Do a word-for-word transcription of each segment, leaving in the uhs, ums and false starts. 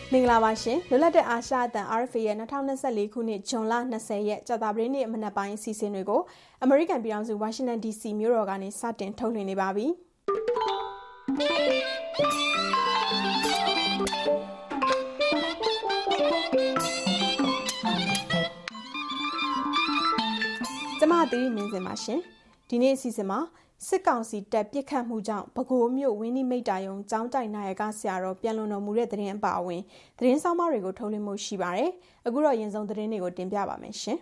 မင်္ဂလာပါရှင်လွတ်လပ်တဲ့အာရှအသံ R F A ရဲ့၂၀၂၄ခုနှစ်ဇွန်လ၂၀ရက်ကြာသပတေးနေ့မနက်ပိုင်းအစီအစဉ်တွေကိုအမေရိကန်ပြည်ထောင်စုဝါရှင်တန် D C မြို့တော်ကနေစတင်ထုတ်လွှင့်နေပါပြီကျမသီရိမင်းစင်ပါရှင်ဒီနေ့အစီအစဉ်မှာစစ်ကောင်စီတပ်ပစ်ခတ်မှုကြောင့်ပဲခူးမြို့ဝင်းနီမိတ်တာယုံကျောင်းတိုက်နာယကဆရာတော်ပြန်လွန်တော်မူတဲ့သတင်းအပါအဝင်သတင်းဆောင်မတွေကိုထုတ်လွှင့်မှုရှိပါတယ်။အခုတော့ရင်ဆုံးသတင်းတွေကိုတင်ပြပါမယ်ရှင်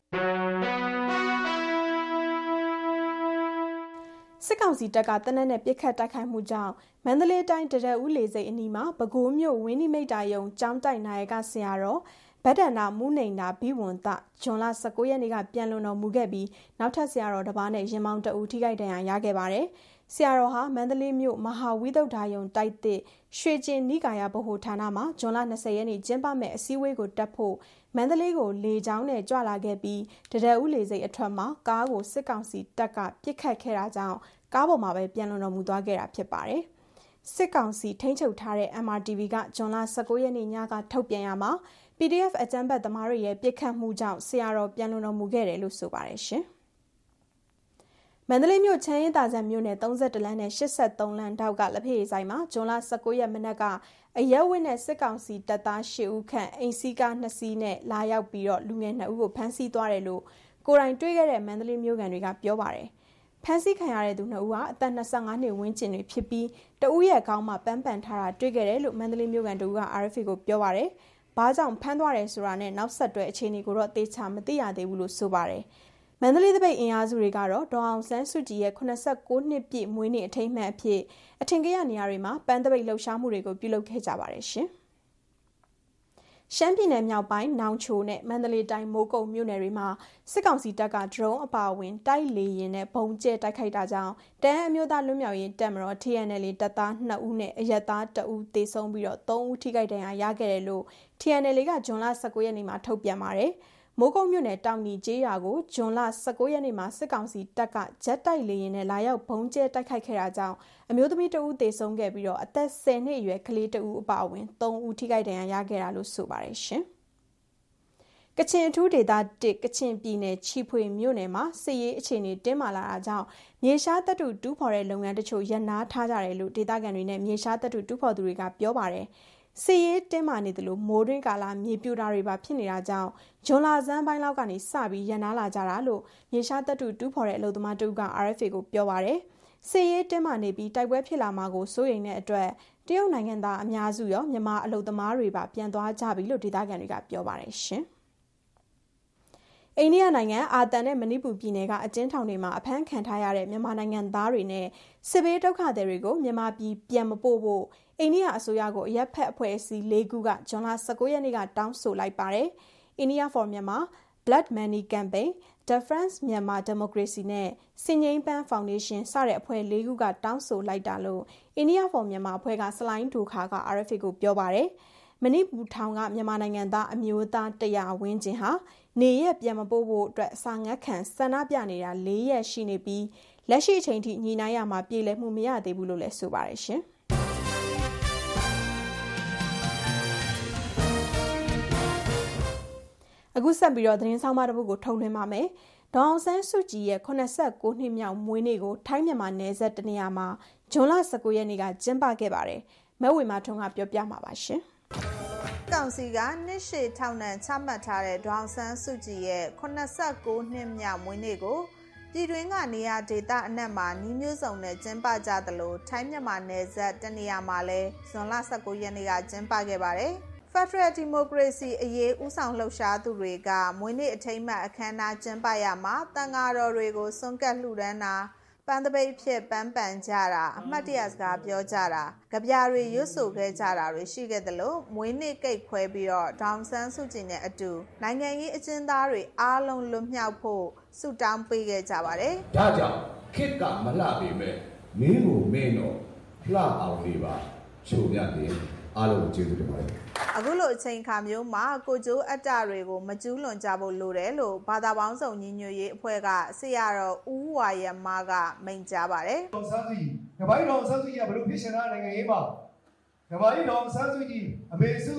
။စစ်ကောင်စီတပ်ကတနက်နဲ့ပစ်ခတ်တိုက်ခိုက်မှုကြောင့်မန္တလေးတိုင်းတရက်ဦးလေစိတ်အနီးမှာပဲခူးမြို့ဝင်းနီမိတ်တာယုံကျောင်းတိုက်နာယကဆရာတော်ဗဒ္ဒနာမူနေနာဘိဝန္တဇွန်လ၁၉ရက်နေ့ကပြန်လွန်တော်မူခဲ့ပြီးနောက်ထပ်ဆရာတော်တစ်ပါးနဲ့ရင်မောင်တအူထိခိုက်ဒဏ်ရာရခဲ့ပါတယ်။ဆရာတော်ဟာမန္တလေးမြို့မဟာဝိသုဒ္ဓါယုံတိုက်သစ်ရွှေကျင်နိကာယဗဟိုဌာနမှာဇွန်လ၂၀ရက်နေ့ကျင်းပမဲ့အစည်းအဝေးကိုတက်ဖို့မန္တလေးကိုလေကြောင်းနဲ့ကြွလာခဲ့ပြီးတရက်ဦးလေစိတ်အထွက်မှာကားကိုစစ်ကောင်စီတပ်ကပစ်ခတ်ခဲ့တာကြောင့်ကားပေါ်မှာပဲပြန်လွန်တော်မူသွားခဲ့တာဖြစ်ပါတယ်။စစ်ကောင်စီထိန်းချုပ်ထားတဲ့ M R T V ကဇွန်လ၁၉ရက်နေ့ညကထုတ်ပြန်ရမှာP D F အကြမ်းဖက်သမားတွေရဲ့ပြစ်ခတ်မှုကြောင့်ဆရာတော်ပြန်လွန်တော်မူခဲ့တယ်လို့ဆိုပါတယ်ရှင်။မန္တလေးမြို့ချမ်းရင်သာဆန်မြို့နယ်၃၁လမ်းနဲ့၈၃လမ်းတောက်ကလက်ဖက်ရည်ဆိုင်မှာဇွန်လ၁၉ရက်မနက်ကအရက်ဝတ်နဲ့စစ်ကောင်စီတပ်သား၈ဦးခန့်အိမ်စီးကား၂စီးနဲ့လာရောက်ပြီးတော့လူငယ်၂ဦးကိုဖမ်းဆီးသွားတယ်လို့ကိုယ်တိုင်တွေ့ခဲ့တဲ့မန္တလေးမြို့ကန်တွေကပြောပါတယ်။ဖမ်းဆီးခံရတဲ့သူ၂ဦးဟာအသက်၂၅နှစ်ဝန်းကျင်တွေဖြစ်ပြီးတဦးရဲ့ခေါင်းမှာပန်းပန်ထားတာတွေ့ခဲ့တယ်လို့မန္တလေးမြို့ကန်တို့က R F A ကိုပြောပါတယ်။ဘာကြောင့်ဖမ်းသွားတယ်ဆိုတာနဲ့နောက်ဆက်တွဲအခြေအနေကိုတော့သေချာမသိရသေးဘူးလို့ဆိုပါတယ်။မန္တလေးသပိတ်အင်အားစုတွေကတော့ဒေါအောင်ဆန်းစုကြည်ရဲ့၈၉နှစ်ပြည့်မွေးနေ့အထိမ်းအမှတ်အဖြစ်အထင်ကရနေရာတွေမှာပန်းသပိတ်လှုပ်ရှားမှုတွေကိုပြုလုပ်ခဲ့ကြပါတယ်ရှင်။ရှမ်းပြည်နယ်မြောက်ပိုင်းနောင်ချိုနဲ့မန္တလေးတိုင်းမိုးကုတ်မြို့နယ်တွေမှာစစ်ကောင်စီတပ်ကဒရုန်းအပါအဝင်တိုက်လေယာဉ်နဲ့ဘုံကျဲတိုက်ခိုက်တာကြောင့်တအန်းအမျိုးသားလွတ်မြောက်ရေးတပ်မတော် T N L A တပ်သား၂ဦးနဲ့အရက်သား၁ဦးသေဆုံးပြီးတော့၃ဦးထိခိုက်ဒဏ်ရာရခဲ့တယ်လို့ T N L A ကဇွန်လ၁၉ရက်နေ့မှာထုတ်ပြန်ပါတယ်။မိုးကုတ်မြို့နယ်တောင်ကြီးကျေးရွာကိုဇွန်လ၁၉ရက်နေ့မှာစစ်ကောင်စီတပ်ကဂျက်တိုက်လေယာဉ်နဲ့လာရောက်ဘုံကျဲတိုက်ခိုက်ခဲ့တာကြောင့်အမျိုးသမီးတဦးသေဆုံးခဲ့ပြီးတော့အသက်၁၀နှစ်အရွယ်ကလေးတဦးအပါအဝင်၃ဦးထိခိုက်ဒဏ်ရာရခဲ့တာလို့ဆိုပါတယ်ရှင်။ကချင်အထူးဒေသတစ်ကချင်ပြည်နယ်ချီဖွေမြို့နယ်မှာစစ်ရေးအခြေအနေတင်းမာလာတာကြောင့်မြေရှားတပ်တုတူးဖော်တဲ့လုပ်ငန်းတချို့ရပ်နားထားကြတယ်လို့ဒေသခံတွေနဲ့မြေရှားတပ်တုတူးဖော်သူတွေကပြောပါတယ်။စစ်ရေးတင်းမာနေတယ်လို့မိုးတွင်းကာလမြေပြိုတာတွေပါဖြစ်နေတာကြောင့်ဂျွန်လာဆန်းပိုင်းလောက်ကနေစပြီးရပ်နားလာကြတာလို့မြေရှားတပ်တုတူးဖော်တဲ့အလုပ်သမားတို့က R F A ကိုပြောပါတယ်။စစ်ရေးတင်းမာနေပြီးတိုက်ပွဲဖြစ်လာမှာကိုစိုးရိမ်တဲ့အတွက်တရုတ်နိုင်ငံသားအများစုရောမြန်မာအလုပ်သမားတွေပါပြန်သွားကြပြီလို့ဒေသခံတွေကပြောပါတယ်ရှင်။အိန္ဒိယနိုင်ငံအာသန်နဲ့မဏိပူပြည်နယ်ကအကျဉ်းထောင်တွေမှာအဖမ်းခံထားရတဲ့မြန်မာနိုင်ငံသားတွေနဲ့စစ်ဘေးဒုက္ခသည်တွေကိုမြန်မာပြည်ပြန်မပို့ဖို့အိန္ဒိယအစိုးရကိုအရက်ဖက်အဖွဲ့အစည်း၄ခုကဇွန်လ၁၉ရက်နေ့ကတောင်းဆိုလိုက်ပါတယ်။ India for Myanmar, Blood Money Campaign, The France Myanmar Democracy နဲ့ Singapan Foundation စတဲ့အဖွဲ့၄ခုကတောင်းဆိုလိုက်တာလို့ India for Myanmar အဖွဲ့ကစလိုင်းဒိုခါက R F A ကိုပြောပါတယ်။မဏိပူထောင်ကမြန်မာနိုင်ငံသားအမျိုးသားတရာဝန်းကျင်ဟာနေရက်ပြန်မပို့ဖို့အတွက်စာငတ်ခံဆန္ဒပြနေတာ၄ရက်ရှိနေပြီးလက်ရှိအချိန်ထိညီနိုင်ရမှာပြည်လည်မှုမရသေးဘူးလို့လည်းဆိုပါတယ်ရှင်။အခုဆက်ပြီးတော့သတင်းဆောင်မတစ်ပုဒ်ကိုထုတ်လွှင့်ပါမယ်။ဒေါအောင်ဆန်းစုကြည်ရဲ့၈၉နှစ်မြောက်မွေးနေ့ကိုထိုင်းမြန်မာနယ်စပ်တနေရာမှာဇွန်လ၁၉ရက်နေ့ကကျင်းပခဲ့ပါတယ်။မဲဝေမာထွန်းကပြောပြမှာပါရှင်။ကောင်စီကနှစ်ရှည်ထောင်ဒဏ်ချမှတ်ထားတဲ့ဒေါအောင်ဆန်းစုကြည်ရဲ့၈၉နှစ်မြောက်မွေးနေ့ကိုပြည်တွင်းကနေရာဒေသအနှံ့မှာညီမျိုးစုံနဲ့ကျင်းပကြသလိုထိုင်းမြန်မာနယ်စပ်တနေရာမှာလည်းဇွန်လ၁၉ရက်နေ့ကကျင်းပခဲ့ပါတယ်။ Federal Democracy အရေးဦးဆောင်လှုပ်ရှားသူတွေကမွေးနေ့အထိမ်းအမှတ်အခမ်းအနားကျင်းပရမှာတန်ဃာတော်တွေကိုစွန့်ကပ်လှူဒန်းတာပန်းသပိတ်ဖြစ်ပန်းပန်ကြတာအမှတ်တရစကားပြောကြတာကြပြတွေရွတ်ဆိုခဲ့ကြတာတွေရှိခဲ့တယ်လို့မွေးနေ့ကိတ်ခွဲပြီးတော့ဒေါအောင်ဆန်းစုကြည်နဲ့အတူနိုင်ငံရေးအကျဉ်းသားတွေအားလုံးလွတ်မြောက်ဖို့ဆုတောင်းပေးခဲ့ကြပါတယ်။ဒါကြောင့်ခေတ်ကမလှပေမဲ့မင်းကိုမင်းတော့လှအောင်လေးပါချိုမြတ်တယ်အားလုံးကျေးဇူးတင်ပါတယ်။အခုလိုအချိန်အခါမျိုးမှာကိုကျိုးအတ္တတွေကိုမကျူးလွန်ကြဖို့လိုတယ်လို့ဘာသာပေါင်းစုံညီညွတ်ရေးအဖွဲ့ကဆရာတော်ဦးဝါရမကမိန့်ကြားပါတယ်။ဒေါအောင်ဆန်းစုကြည်ကဘာကြီးဒေါအောင်ဆန်းစုကြည်ကဘယ်လိုဖြစ်ရှင်တာနိုင်ငံရေးမှာကဘာကြီးဒေါအောင်ဆန်းစုကြည်အမေစု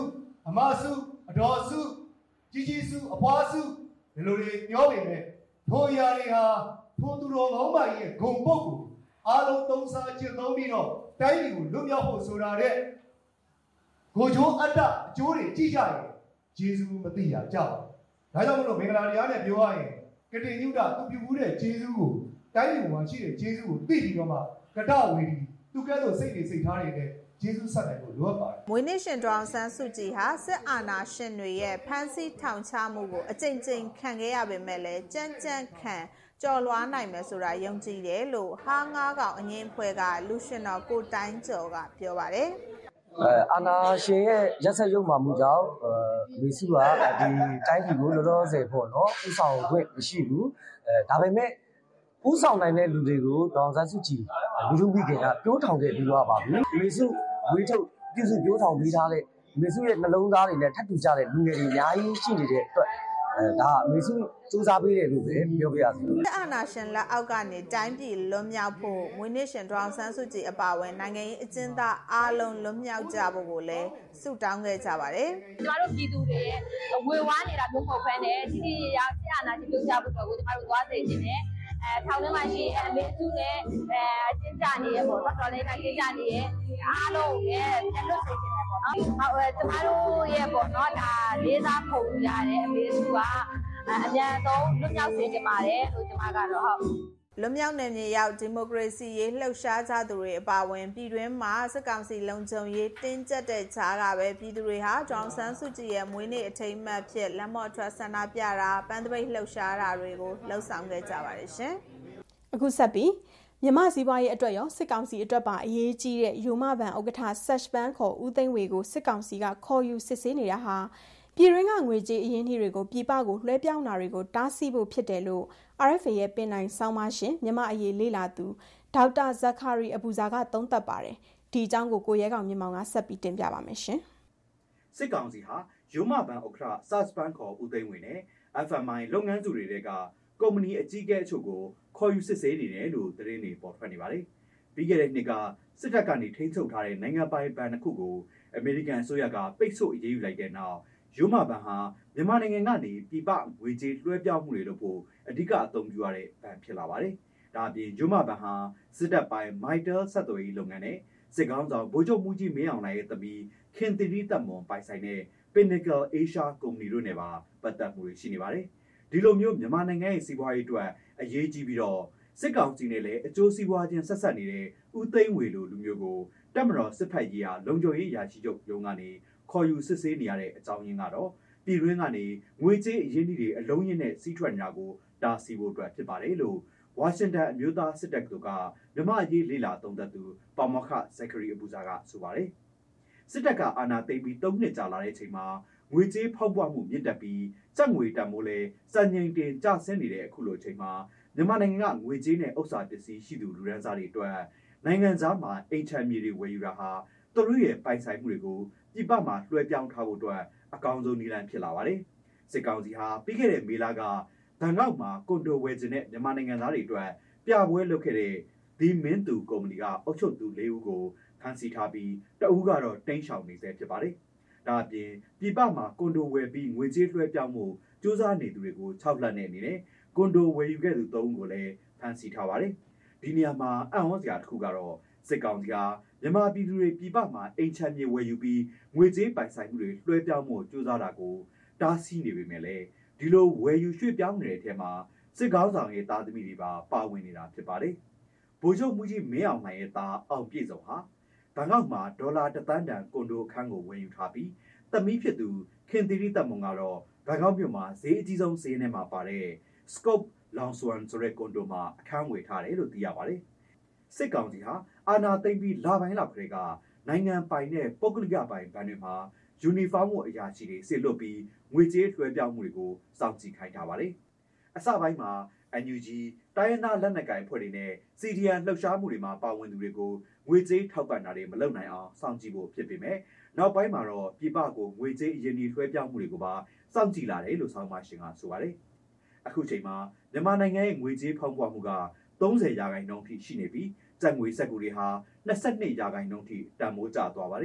အမစုအတော်စုကြီးကြီးစုအဖွားစုဒီလိုတွေပြောပေမဲ့ထိုအရာတွေဟာထိုသူတော်ကောင်းမကြီးရဲ့ဂုံပုတ်ကိုအားလုံးသုံးစားကျင့်သုံးပြီးတော့တိုင်းပြည်ကိုလွတ်မြောက်ဖို့ဆိုတာတဲ့ကိုချိုးအတ္တအကျိုးတွေကြည့်ကြရင်ဂျေဇုမသိရကြဘူး။ဒါကြောင့်မလို့မင်္ဂလာတရားနဲ့ပြောရရင်ကတိညုတသူပြုဘူးတဲ့ဂျေဇုကိုတိုင်းပြည်မှာရှိတဲ့ဂျေဇုကိုသိပြီးတော့မှကတဝေဒီသူကဲတော့စိတ်တွေစိတ်ထားတွေနဲ့ဂျေဇုဆက်နိုင်ဖို့လိုအပ်ပါတယ်။မွေးနေ့ရှင်ဒေါအောင်ဆန်းစုကြည်ဟာစစ်အာဏာရှင်တွေရဲ့ဖမ်းဆီးထောင်ချမှုကိုအကြိမ်ကြိမ်ခံခဲ့ရပေမဲ့လည်းကြမ်းကြမ်းခံကြော်လွှားနိုင်မယ်ဆိုတာယုံကြည်တယ်လို့ဟာငါးကောင်အငင်းဖွဲ့ကလူရှင်တော်ကိုတိုင်းကျော်ကပြောပါတယ်။အဲအာနာရှင်ရဲ့ရက်ဆက်ရုံမှမှုကြောင့်အဲမေစုကဒီတိုင်းပြည်ကိုလောလောဆယ်ပေါ့နော်ဥဆောင်ခွင့်မရှိဘူးအဲဒါပေမဲ့ဥဆောင်နိုင်တဲ့လူတွေကိုဒေါအောင်ဆန်းစုကြည်လူထုမိခင်ကပြိုးထောင်ခဲ့ပြီးတော့ပါပြီမေစုဝေးထုတ်ပြုစုပြိုးထောင်ပေးထားတဲ့မေစုရဲ့နှလုံးသားတွေနဲ့ထပ်တူကြတဲ့လူငယ်တွေအများကြီးရှိနေတဲ့အတွက်အဲဒါမေစုစူးစမ်းပေးတယ်လို့ပဲပြောပြရစီ။အာဏာရှင်လက်အောက်ကနေတိုင်းပြည်လွတ်မြောက်ဖို့မွေးနေ့ရှင်ဒေါအောင်ဆန်းစုကြည်အပါအဝင်နိုင်ငံရေးအကျဉ်းသားအားလုံးလွတ်မြောက်ကြဖို့ကိုလည်းဆုတောင်းခဲ့ကြပါတယ်။ကျမတို့ပြည်သူတွေရဲ့ဝေဝါးနေတာမျိုးမဟုတ်ဘဲနဲ့ဒီဒီရဆရာနာရှင်ပြုကြဖို့အတွက်ကိုကျမတို့သွားစေခြင်းနဲ့အဲထောင်ထဲမှာရှိအမေစုနဲ့အဲအကျဉ်းချနေရပေါ့နော်တော်လေးနဲ့ကျဉ်းချနေရအားလုံးရဲ့ပြန်လွတ်စေခြင်းနဲ့ပေါ့နော်။ဟုတ်ကျမတို့ရဲ့ပေါ့နော်ဒါလေးစားပုံရတဲ့အမေစုကအမြန်ဆုံးလွတ်မြောက်စေချင်ပါတယ်လို့ကျွန်မကတော့ဟုတ်လွတ်မြောက်နယ်မြေရောက်ဒီမိုကရေစီရေးလှုပ်ရှားကြသူတွေအပါအဝင်ပြည်တွင်းမှာစစ်ကောင်စီလုံခြုံရေးတင်းကျပ်တဲ့ခြားကပဲပြည်သူတွေဟာဒေါအောင်ဆန်းစုကြည်ရဲ့မွေးနေ့အထိမ်းအမှတ်ဖြစ်လက်မော့ထွက်ဆန္ဒပြတာပန်းသပိတ်လှုပ်ရှားတာတွေကိုလှုပ်ဆောင်ခဲ့ကြပါတယ်ရှင်။အခုဆက်ပြီးမြန်မာစီးပွားရေးအတွက်ရောစစ်ကောင်စီအတွက်ပါအရေးကြီးတဲ့ယူမဘဏ်ဥက္ကဋ္ဌဆက်ဘန်ခေါ်ဦးသိန်းဝေကိုစစ်ကောင်စီကခေါ်ယူစစ်ဆေးနေတာဟာပြည်တွင်းကငွေကြေးအရင်းအနှီးတွေကိုပြည်ပကိုလွှဲပြောင်းတာတွေကိုတားဆီးဖို့ဖြစ်တယ်လို့ R F A ရဲ့ပင်တိုင်ဆောင်းပါရှင်မြန်မာအရေးလေ့လာသူဒေါက်တာဇက်ခါရီအပူဇာကသုံးသပ်ပါတယ်။ဒီအကြောင်းကိုကိုရဲကောင်မြင့်မောင်ကဆက်ပြီးတင်ပြပါမယ်ရှင်။စစ်ကောင်စီဟာယူမဘဏ်ဥက္ကဋ္ဌဆက်ဘန်ခေါ်ဦးသိန်းဝေနဲ့ F M I လုပ်ငန်းစုတွေကကုမ္ပဏီအကြီးအကဲအချို့ကိုခေါ်ယူစစ်ဆေးနေတယ်လို့သတင်းတွေပေါ်ထွက်နေပါတယ်။ပြီးခဲ့တဲ့နှစ်ကစစ်တပ်ကနေထိန်းချုပ်ထားတဲ့နိုင်ငံပိုင်ဘဏ်တစ်ခုကိုအမေရိကန်အစိုးရကပိတ်ဆို့အရေးယူလိုက်တဲ့နောက်ယူမဘဏ်ဟာမြန်မာနိုင်ငံကနေပြည်ပငွေကြေးလွှဲပြောင်းမှုတွေလုပ်ဖို့အဓိကအသုံးပြုရတဲ့ဘဏ်ဖြစ်လာပါတယ်။ဒါအပြင်ယူမဘဏ်ဟာစစ်တပ်ပိုင်း Mitel ဆက်သွယ်ရေးလုပ်ငန်းနဲ့စစ်ကောင်းဆောင်ဗိုလ်ချုပ်မှုကြီးမင်းအောင်လှိုင်ရဲ့သမီးခင်သီရီတက်မွန်ပိုင်ဆိုင်တဲ့ Pinnacle Asia ကုမ္ပဏီတို့နဲ့ပါပတ်သက်မှုတွေရှိနေပါတယ်။ဒီလိုမျိုးမြန်မာနိုင်ငံရဲ့စီးပွားရေးအတွက်အရေးကြီးပြီးတော့စစ်ကောင်စီနဲ့လည်းအကျိုးစီးပွားချင်းဆက်ဆက်နေတဲ့ဦးသိန်းဝေလိုလူမျိုးကိုတပ်မတော်စစ်ဖက်ရေးဟာလုံခြုံရေးရာရှိချုပ်ရုံးကနေခေါ်ယူစစ်ဆေးနေရတဲ့အကြောင်းရင်းကတော့ပြည်တွင်းကနေငွေကြေးအရင်းအနှီးတွေအလုံးရင်းနဲ့စီးထွက်နေတာကိုတားဆီးဖို့အတွက်ဖြစ်ပါတယ်လို့ဝါရှင်တန်အမျိုးသားစစ်တပ်ကမြန်မာအရေးလေ့လာသုံးသပ်သူပါမောက္ခဇက်ခရီအပူဇာကဆိုပါတယ်စစ်တပ်ကအာဏာသိမ်းပြီးသုံးနှစ်ကြာလာတဲ့အချိန်မှာငွေကြေးဖောက်ပွမှုမြင့်တက်ပြီးစက်ငွေတန်မိုးလဲစံချိန်တင်ကျဆင်းနေတဲ့အခုလိုအချိန်မှာမြန်မာနိုင်ငံကငွေကြေးနဲ့ဥစ္စာပစ္စည်းရှိသူလူဒန်းစားတွေအတွက်နိုင်ငံသားမှာအိမ်ချမ်းမြေတွေဝယ်ယူတာဟာသူတို့ရဲ့ပိုင်ဆိုင်မှုတွေကိုပြည်ပမှာလွှဲပြောင်းထားဖို့အတွက်အကောင်းဆုံးနည်းလမ်းဖြစ်လာပါတယ်။စစ်ကောင်စီဟာပြီးခဲ့တဲ့မေလကဘန်ကောက်မှာကွန်ဒိုဝယ်ခြင်းနဲ့မြန်မာနိုင်ငံသားတွေအတွက်ပြပွဲလုပ်ခဲ့တဲ့ဒီမင်းသူကုမ္ပဏီကအုပ်ချုပ်သူလေးဦးကိုဖမ်းဆီးထားပြီးတအူးကတော့တိမ်းရှောင်နေဆဲဖြစ်ပါတယ်။ဒါအပြင်ပြည်ပမှာကွန်ဒိုဝယ်ပြီးငွေကြေးလွှဲပြောင်းမှုစူးစမ်းနေသူတွေကိုခြောက်လှန့်နေအနေနဲ့ကွန်ဒိုဝယ်ယူခဲ့သူသုံးဦးကိုလည်းဖမ်းဆီးထားပါတယ်။ဒီနေရာမှာအံ့ဩစရာတစ်ခုကတော့စစ်ကောင်စီကမြန်မာပြည်သူတွေပြည်ပမှာအိမ်ချမ်းမြေဝယ်ယူပြီးငွေကြေးပိုင်ဆိုင်မှုတွေလွှဲပြောင်းမှုစူးစမ်းတာကိုတားဆီးနေပေမဲ့လည်းဒီလိုဝယ်ယူရွှေ့ပြောင်းနေတဲ့အထက်မှာစစ်ကောင်းဆောင်ရဲ့တာသမီတွေပါပါဝင်နေတာဖြစ်ပါတယ်။ဗိုလ်ချုပ်မှုကြီးမင်းအောင်လှိုင်ရဲ့တာအောင်ပြည့်စုံဟာဘန်ကောက်မှာဒေါ်လာတစ်သန်းတန်ကွန်ဒိုအခန်းကိုဝယ်ယူထားပြီးသမီးဖြစ်သူခင်သီရိတက်မွန်ကတော့ဘန်ကောက်မြို့မှာဈေးအကြီးဆုံးဈေးထဲမှာပါတဲ့ Scope Longswan ဆိုတဲ့ကွန်ဒိုမှာအခန်းဝယ်ထားတယ်လို့သိရပါတယ်။စစ်ကောင်စီဟာအာဏာသိမ်းပြီးလပိုင်းလောက်ကလေးကနိုင်ငံပိုင်တဲ့ပုဂ္ဂလိကပိုင်ဘဏ်တွေမှာယူနီဖောင်းဝတ်အရာရှိတွေစစ်လွတ်ပြီးငွေကြေးလွှဲပြောင်းမှုတွေကိုစောင့်ကြည့်ခိုင်းထားပါတယ်။အစပိုင်းမှာ N U G တိုင်းရင်းသားလက်နက်ကိုင်အဖွဲ့တွေနဲ့ C D N လှုပ်ရှားမှုတွေမှာပါဝင်သူတွေကိုငွေကြေးထောက်ပံ့တာတွေမလုပ်နိုင်အောင်စောင့်ကြည့်ဖို့ဖြစ်ပေမဲ့နောက်ပိုင်းမှာတော့ပြည်ပကိုငွေကြေးအရင်းအနှီးလွှဲပြောင်းမှုတွေကိုပါစောင့်ကြည့်လာတယ်လို့ဆောင်းပါရှင်ကဆိုပါတယ်။အခုချိန်မှာမြန်မာနိုင်ငံရဲ့ငွေကြေးဖောက်ပွားမှုကသုံးဆယ်ရာခိုင်နှုန်းထိရှိနေပြီးကျပ်ငွေစက်ကူတွေဟာနှစ်ဆယ့်နှစ်ရာခိုင်နှုန်းထိတန်ဖိုးကျသွားပါတယ်။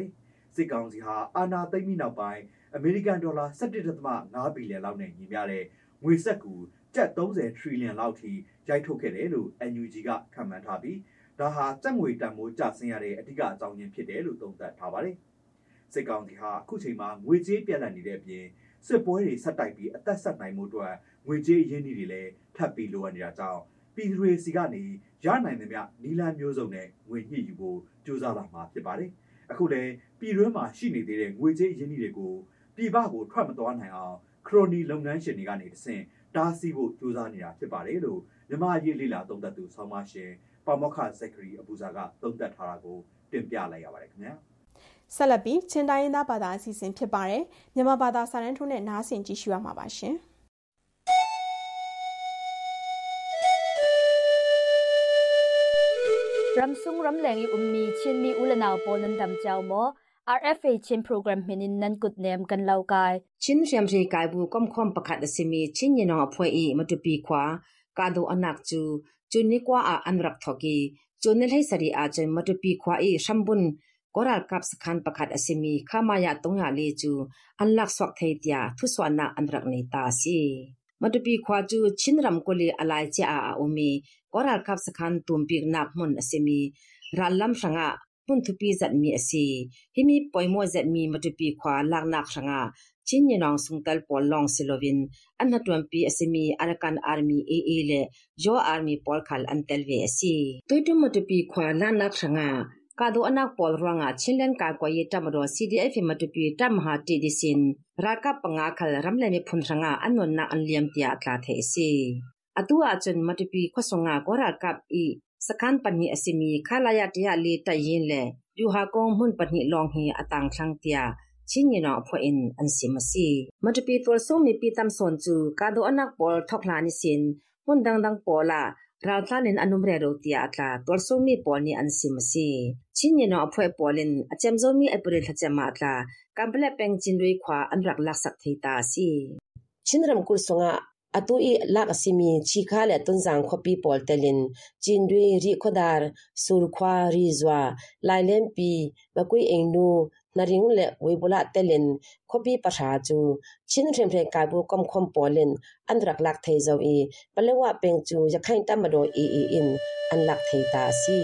စစ်ကောင်စီဟာအာဏာသိမ်းပြီးနောက်ပိုင်းအမေရိကန်ဒေါ်လာ ၁၁.၅ ဘီလီယံလောက်နဲ့ညီမျှတဲ့ငွေစက်ကူကျပ် ၃၀ ထရီလီယံလောက်ထိရိုက်ထုတ်ခဲ့တယ်လို့ N U G ကခန့်မှန်းထားပြီးဒါဟာစက်ငွေတန်ဖိုးကျဆင်းရတဲ့အဓိကအကြောင်းရင်းဖြစ်တယ်လို့သုံးသပ်ထားပါတယ်။စစ်ကောင်စီဟာအခုချိန်မှာငွေကြေးပြတ်လတ်နေတဲ့အပြင်စစ်ပွဲတွေဆက်တိုက်ပြီးအသက်ဆက်နိုင်မှုအတွက်ငွေကြေးရင်းနှီးတွေလည်းထပ်ပြီးလိုအပ်နေတာကြောင့်ပြည်သူတွေစီကနေရနိုင်သမျှနီလန်မျိုးစုံနဲ့ငွေညှိယူဖို့ကြိုးစားလာမှာဖြစ်ပါတယ်။အခုလည်းပြည်တွင်းမှာရှိနေသေးတဲ့ငွေကြေးရင်းနှီးတွေကိုပြည်ပကိုထွက်မသွားနိုင်အောင်ခရိုနီလုပ်ငန်းရှင်တွေကနေတဆင့်တားဆီးဖို့ကြိုးစားနေတာဖြစ်ပါတယ်လို့မြန်မာရေးလေးလာသုံးသပ်သူဆောင်းမရှင်ပါမောက္ခဇက်ခရီအပူဇာကသုံးသပ်ထားတာကိုတင်ပြလိုက်ရပါတယ်ခင်ဗျာဆက်လက်ပြီးချင်းတိုင်းရင်းသားဘာသာအစီအစဉ်ဖြစ်ပါတယ်မြန်မာဘာသာစာတန်းထိုးနဲ့နားဆင်ကြည့်ရှုရမှာပါရှင်รำซุงรำแหลงอุมมีชินมีอุลนาวปอนันดำเจ้าหมอ R F A ชินโปรแกรมมินินนันกุดเนมกันเล่ากายชินเรียมรีกายบูก้มคอมประคัดสิมีชินยนองอภวยอีมาตุปีขวากาโดอนักจูจูนิกว่าอาอันรักทอกีจูนิลให้สรีอาจนมาตุปีขวาอีชัมบุนกอรัลกับสคันประคัดสิมีข้ามายาตงยาเลจูอันลักสวกเทียทุสวนาอันรักในตาซีมาตุปีขวาจูชินรำกุลีอลายเจอาอุมีกอรัลกับสคันตุมปีกนักมุนสิมีรัลลัมสังะปุ่นทุปีจัดมีอสีฮิมีปอยมัวจัดมีมาตุปีขวาลากนักสังะชินยนองสุงตัลปอลลองซิโลวินอันนัดวันปีอสิมีอารักันอาร์มีเอเอเลโจอาร์มีปอลคัลอันเตลเวอสีตุยตุมาตุปีขวาลากนักสังะกาโดอนักปอลรังะชินเลนกากวยตามรอ C D F มาตุปีตามหาติดิสินรากับปงาคัลรัมเลมีพุนสังะอันนนนาอันเลียมติอาตลาเทสีอตัวอาจนมาตุปีขสงะกอรากับอีสคันปัญญาสิมีคาลายาติยาลีตะยินเลยูฮากงมุนปัญญลองฮีอตังคลังเตียชินยนอพออินอันสิมสีมาตุปีตัวซุมีปีตามสนจูกาโดอนักปอลทอกลานิสินมุนดังดังปอลาราทานินอนุมเรโรติอาตลาตัวซุมีปอลนีอันสิมสีชินยนอพอปอลินอเจมโซมีอเปริลทะเจมาตลากัมเปลเป็งจินด้วยขวาอันรักลักสักเทตาสีชินรำกุลสงะอตุอีลักสิมีชีคาเลตุนจังขปีปอลเตลินจินด้วยริโคดาร์สุรควาริซวาไลเลมปีมะกุยเองนูนาริงเลเวบุลาเตลินขปีปะชาจูชินเทมเพกาบูกอมคอมปอลินอันรักลักเทซาอีปะเลวะเป็งจูจะคันตามโดอีอีอินอันลักเทตาซี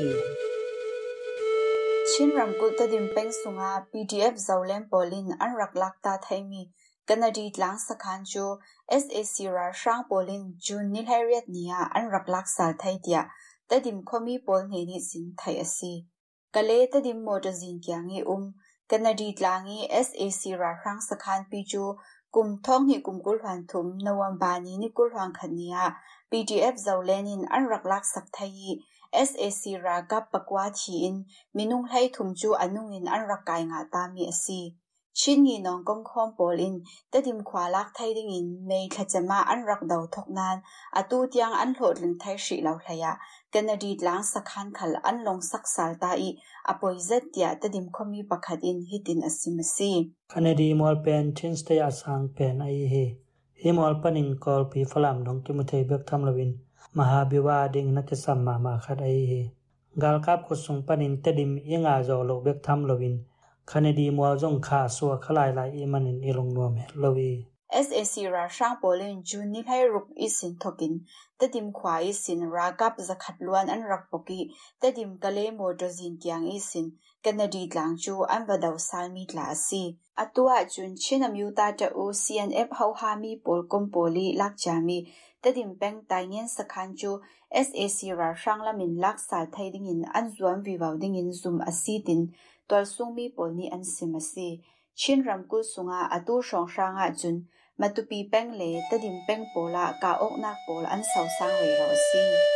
ชินรัมกุตดิมเป็งสุงา P D F ซาวเลมปอลินอันรักลักตาไทมีกันนาดีหลังสักขันจู S A C ราช่างปอลินจูนิลไฮเรียดเนียอันรักลักสาไทยเดียแต่ดิมคอมีปอลเฮนิสินไทยอสีกะเลแต่ดิมโมดจินกียงอุมกันนาดีหลัง S A C ราช่างสักขันปีจูกุมท้องหิกุมกุลหันทุมนวันบานีนิกุลหันขันเนีย P D F ซาวเลนินอันรักลักสักไทย S A C รากับปกวาทีอินมินุงไลทุมจูอนุงินอันรักกายงาตามีอสีชินยีนองกงคอมปอลินแต่ดิมขวาลักไทยดิ่งในขจมาอันรักดาวทกนานอตูเตียงอันโหดลิงไทยสีเหล่าทยากันนาดีล้างสักขันขัลอันลงสักสาลตาอีอปอยเซตเดียแต่ดิมคอมีปักขัดินฮิตินอสิมซีคันดีมอลเป็นชินสเตยอาสังเป็นไอเฮฮิมอลปนินกอลปีฝรั่งดงกิมุเทเบกทำลวินมหาบิวาดิงนักสัมมามาขัดไอเฮกาลกับกุศลปนินแต่ดิมยังอาจอโลเบกทำลวินคันดีมัวจงขาสัวขลายลายอีมันอิลงนัวเมลวี S A C ราช่างปอลินจูนิลให้รุกอิสินทกินแต่ดิมขวาอิสินรากับจะขัดล้วนอันรักปกีแต่ดิมกะเลโมดจินกียงอิสินกันนาดีหลังจูอันบดาวสามีลาซีอตัวจุนชินามยูตาจะอู C N F เฮาฮามีปอลกอมปอลีลักจามีแต่ดิมแปงตายเงินสักขันจู S A C ราช่างละมินลักสาไทยดิ่งอันจวนวิวาวดิ่งซุมอสีดินตัวซุงมีปอลนี้อันสิมาซีชินรำกุสุงาอตูชองช่างอาจุนมาตุปีแป้งเล่แต่ดิมแป้งโปลากาอกนักโปลอันเสาสร้างเวรซี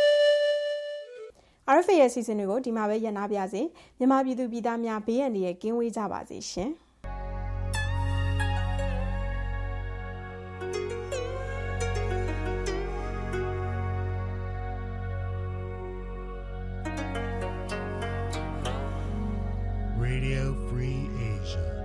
R F A ရဲ့စီစဉ်တွေကိုဒီမှာပဲရနာပြစေမြန်မာပြည်သူပြည်သားများဘေးအန္တရာယ်ကင်းဝေးကြပါစေရှင် Radio Free Asia